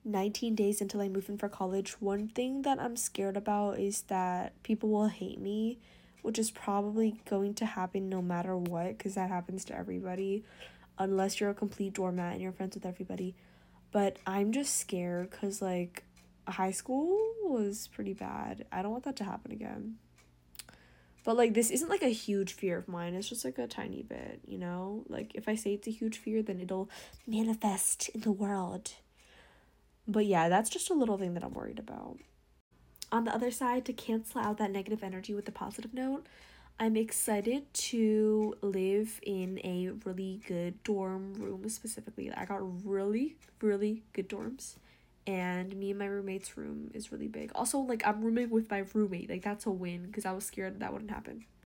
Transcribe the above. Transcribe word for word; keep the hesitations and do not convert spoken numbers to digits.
nineteen days until I move in for college. One thing that I'm scared about is that people will hate me, which is probably going to happen no matter what, because that happens to everybody, unless you're a complete doormat and you're friends with everybody. But I'm just scared because, like, high school was pretty bad. I don't want that to happen again. But, like, this isn't, like, a huge fear of mine. It's just, like, a tiny bit, you know? Like, if I say it's a huge fear, then it'll manifest in the world. But, yeah, that's just a little thing that I'm worried about. On the other side, to cancel out that negative energy with the positive note, I'm excited to live in a really good dorm room specifically. I got really, really good dorms. And me and my roommate's room is really big. Also, like, I'm rooming with my roommate. Like, that's a win because I was scared that wouldn't happen.